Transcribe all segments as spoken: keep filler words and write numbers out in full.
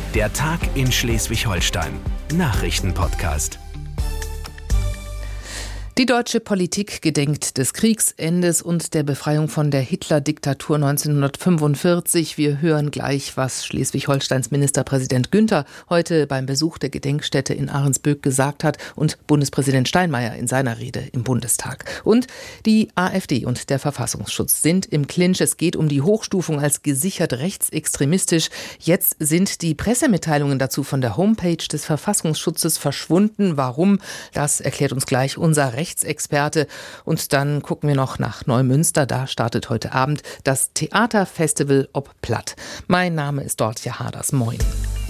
Der Tag in Schleswig-Holstein. Nachrichtenpodcast. Die deutsche Politik gedenkt des Kriegsendes und der Befreiung von der Hitler-Diktatur neunzehnhundertfünfundvierzig. Wir hören gleich, was Schleswig-Holsteins Ministerpräsident Günther heute beim Besuch der Gedenkstätte in Ahrensböck gesagt hat und Bundespräsident Steinmeier in seiner Rede im Bundestag. Und die AfD und der Verfassungsschutz sind im Clinch. Es geht um die Hochstufung als gesichert rechtsextremistisch. Jetzt sind die Pressemitteilungen dazu von der Homepage des Verfassungsschutzes verschwunden. Warum? Das erklärt uns gleich unser Rechtsexperte. Rechtsexperte. Und dann gucken wir noch nach Neumünster. Da startet heute Abend das Theaterfestival Ob Platt. Mein Name ist Dortje Haders. Moin.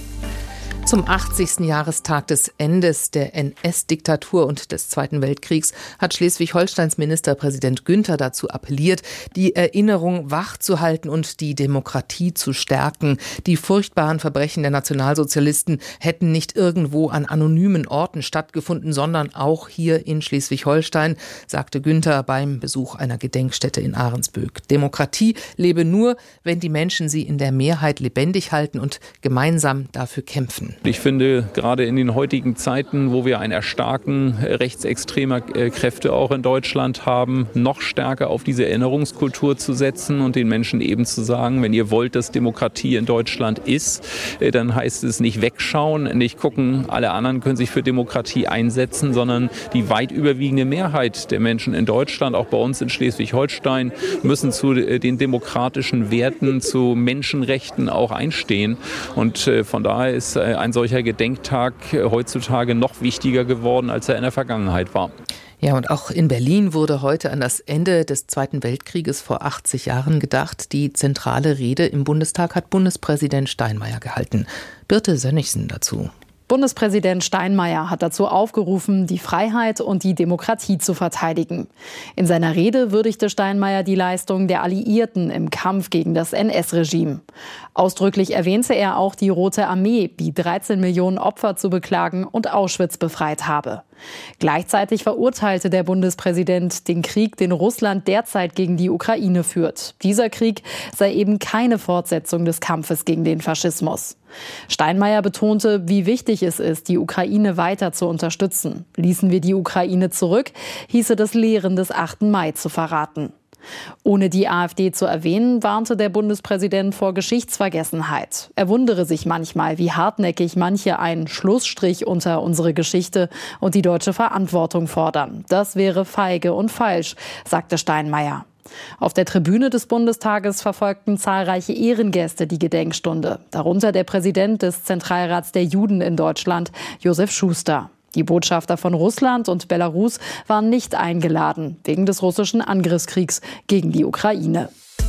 Zum achtzigsten Jahrestag des Endes der N S-Diktatur und des Zweiten Weltkriegs hat Schleswig-Holsteins Ministerpräsident Günther dazu appelliert, die Erinnerung wachzuhalten und die Demokratie zu stärken. Die furchtbaren Verbrechen der Nationalsozialisten hätten nicht irgendwo an anonymen Orten stattgefunden, sondern auch hier in Schleswig-Holstein, sagte Günther beim Besuch einer Gedenkstätte in Ahrensböck. Demokratie lebe nur, wenn die Menschen sie in der Mehrheit lebendig halten und gemeinsam dafür kämpfen. Ich finde, gerade in den heutigen Zeiten, wo wir ein Erstarken rechtsextremer Kräfte auch in Deutschland haben, noch stärker auf diese Erinnerungskultur zu setzen und den Menschen eben zu sagen, wenn ihr wollt, dass Demokratie in Deutschland ist, dann heißt es nicht wegschauen, nicht gucken, alle anderen können sich für Demokratie einsetzen, sondern die weit überwiegende Mehrheit der Menschen in Deutschland, auch bei uns in Schleswig-Holstein, müssen zu den demokratischen Werten, zu Menschenrechten auch einstehen. Und von daher ist ein solcher Gedenktag heutzutage noch wichtiger geworden, als er in der Vergangenheit war. Ja, und auch in Berlin wurde heute an das Ende des Zweiten Weltkrieges vor achtzig Jahren gedacht. Die zentrale Rede im Bundestag hat Bundespräsident Steinmeier gehalten. Birte Sönnigsen dazu. Bundespräsident Steinmeier hat dazu aufgerufen, die Freiheit und die Demokratie zu verteidigen. In seiner Rede würdigte Steinmeier die Leistung der Alliierten im Kampf gegen das N S-Regime. Ausdrücklich erwähnte er auch die Rote Armee, die dreizehn Millionen Opfer zu beklagen und Auschwitz befreit habe. Gleichzeitig verurteilte der Bundespräsident den Krieg, den Russland derzeit gegen die Ukraine führt. Dieser Krieg sei eben keine Fortsetzung des Kampfes gegen den Faschismus. Steinmeier betonte, wie wichtig es ist, die Ukraine weiter zu unterstützen. Ließen wir die Ukraine zurück, hieße das Lehren des achten Mai zu verraten. Ohne die AfD zu erwähnen, warnte der Bundespräsident vor Geschichtsvergessenheit. Er wundere sich manchmal, wie hartnäckig manche einen Schlussstrich unter unsere Geschichte und die deutsche Verantwortung fordern. Das wäre feige und falsch, sagte Steinmeier. Auf der Tribüne des Bundestages verfolgten zahlreiche Ehrengäste die Gedenkstunde, darunter der Präsident des Zentralrats der Juden in Deutschland, Josef Schuster. Die Botschafter von Russland und Belarus waren nicht eingeladen, wegen des russischen Angriffskriegs gegen die Ukraine.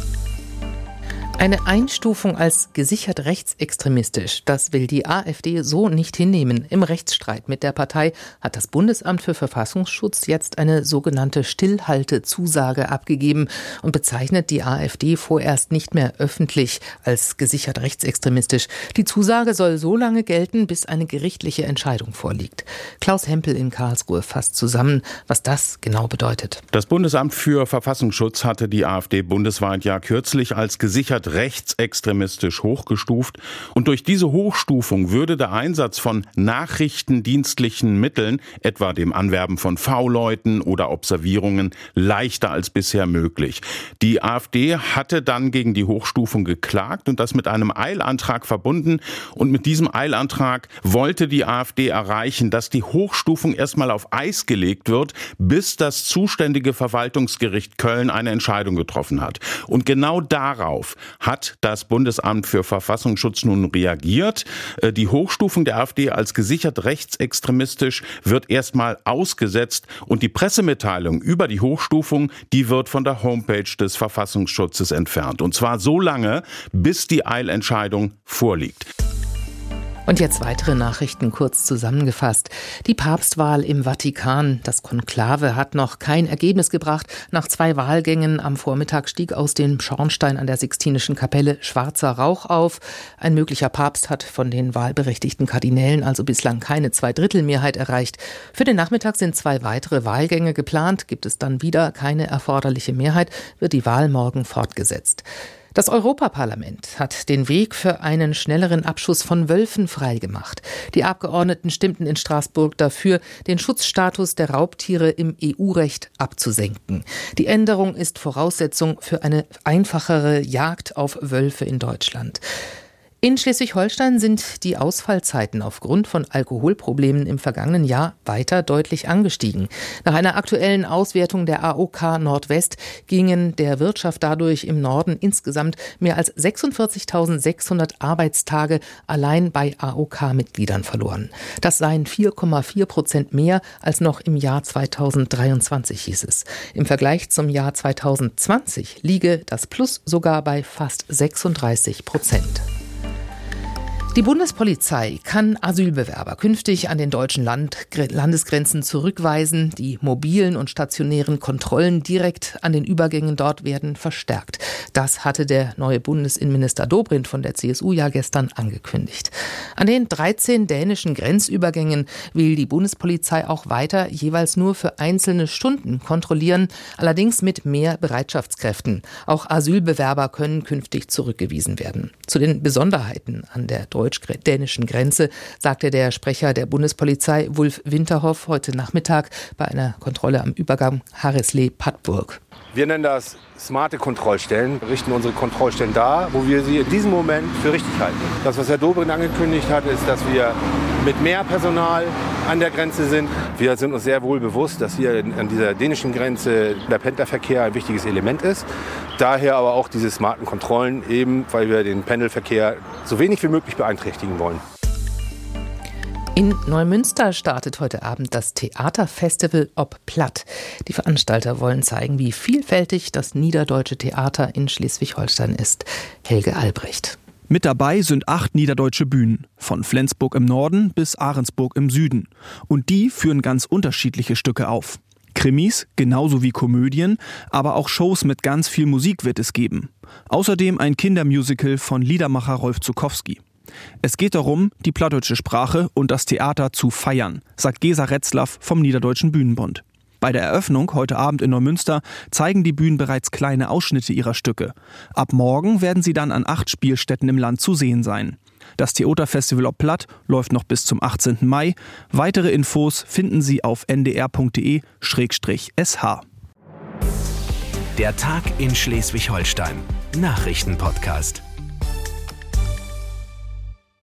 Eine Einstufung als gesichert rechtsextremistisch, das will die AfD so nicht hinnehmen. Im Rechtsstreit mit der Partei hat das Bundesamt für Verfassungsschutz jetzt eine sogenannte Stillhaltezusage abgegeben und bezeichnet die AfD vorerst nicht mehr öffentlich als gesichert rechtsextremistisch. Die Zusage soll so lange gelten, bis eine gerichtliche Entscheidung vorliegt. Klaus Hempel in Karlsruhe fasst zusammen, was das genau bedeutet. Das Bundesamt für Verfassungsschutz hatte die AfD bundesweit ja kürzlich als gesichert rechtsextremistisch hochgestuft. Und durch diese Hochstufung würde der Einsatz von nachrichtendienstlichen Mitteln, etwa dem Anwerben von V-Leuten oder Observierungen, leichter als bisher möglich. Die AfD hatte dann gegen die Hochstufung geklagt und das mit einem Eilantrag verbunden. Und mit diesem Eilantrag wollte die AfD erreichen, dass die Hochstufung erstmal auf Eis gelegt wird, bis das zuständige Verwaltungsgericht Köln eine Entscheidung getroffen hat. Und genau darauf hat das Bundesamt für Verfassungsschutz nun reagiert. Die Hochstufung der AfD als gesichert rechtsextremistisch wird erstmal ausgesetzt und die Pressemitteilung über die Hochstufung, die wird von der Homepage des Verfassungsschutzes entfernt. Und zwar so lange, bis die Eilentscheidung vorliegt. Und jetzt weitere Nachrichten kurz zusammengefasst. Die Papstwahl im Vatikan. Das Konklave hat noch kein Ergebnis gebracht. Nach zwei Wahlgängen am Vormittag stieg aus dem Schornstein an der Sixtinischen Kapelle schwarzer Rauch auf. Ein möglicher Papst hat von den wahlberechtigten Kardinälen also bislang keine Zweidrittelmehrheit erreicht. Für den Nachmittag sind zwei weitere Wahlgänge geplant. Gibt es dann wieder keine erforderliche Mehrheit, wird die Wahl morgen fortgesetzt. Das Europaparlament hat den Weg für einen schnelleren Abschuss von Wölfen freigemacht. Die Abgeordneten stimmten in Straßburg dafür, den Schutzstatus der Raubtiere im E U-Recht abzusenken. Die Änderung ist Voraussetzung für eine einfachere Jagd auf Wölfe in Deutschland. In Schleswig-Holstein sind die Ausfallzeiten aufgrund von Alkoholproblemen im vergangenen Jahr weiter deutlich angestiegen. Nach einer aktuellen Auswertung der A O K Nordwest gingen der Wirtschaft dadurch im Norden insgesamt mehr als sechsundvierzigtausendsechshundert Arbeitstage allein bei A O K-Mitgliedern verloren. Das seien vier Komma vier Prozent mehr als noch im Jahr zweitausenddreiundzwanzig, hieß es. Im Vergleich zum Jahr zweitausendzwanzig liege das Plus sogar bei fast sechsunddreißig Prozent. Die Bundespolizei kann Asylbewerber künftig an den deutschen Land- Landesgrenzen zurückweisen. Die mobilen und stationären Kontrollen direkt an den Übergängen dort werden verstärkt. Das hatte der neue Bundesinnenminister Dobrindt von der C S U ja gestern angekündigt. An den dreizehn dänischen Grenzübergängen will die Bundespolizei auch weiter jeweils nur für einzelne Stunden kontrollieren, allerdings mit mehr Bereitschaftskräften. Auch Asylbewerber können künftig zurückgewiesen werden. Zu den Besonderheiten an der deutsch-dänischen Grenze sagte der Sprecher der Bundespolizei Wulf Winterhoff heute Nachmittag bei einer Kontrolle am Übergang Harrislee-Pattburg. Wir nennen das smarte Kontrollstellen, richten unsere Kontrollstellen da, wo wir sie in diesem Moment für richtig halten. Das, was Herr Dobrindt angekündigt hat, ist, dass wir mit mehr Personal an der Grenze sind. Wir sind uns sehr wohl bewusst, dass hier an dieser dänischen Grenze der Pendlerverkehr ein wichtiges Element ist. Daher aber auch diese smarten Kontrollen, eben weil wir den Pendelverkehr so wenig wie möglich beeinträchtigen wollen. In Neumünster startet heute Abend das Theaterfestival Ob Platt. Die Veranstalter wollen zeigen, wie vielfältig das niederdeutsche Theater in Schleswig-Holstein ist. Helge Albrecht. Mit dabei sind acht niederdeutsche Bühnen, von Flensburg im Norden bis Ahrensburg im Süden. Und die führen ganz unterschiedliche Stücke auf. Krimis, genauso wie Komödien, aber auch Shows mit ganz viel Musik wird es geben. Außerdem ein Kindermusical von Liedermacher Rolf Zuckowski. Es geht darum, die plattdeutsche Sprache und das Theater zu feiern, sagt Gesa Retzlaff vom Niederdeutschen Bühnenbund. Bei der Eröffnung heute Abend in Neumünster zeigen die Bühnen bereits kleine Ausschnitte ihrer Stücke. Ab morgen werden sie dann an acht Spielstätten im Land zu sehen sein. Das Theaterfestival Ob Platt läuft noch bis zum achtzehnten Mai. Weitere Infos finden Sie auf n d r punkt d e schrägstrich s h. Der Tag in Schleswig-Holstein. Nachrichtenpodcast.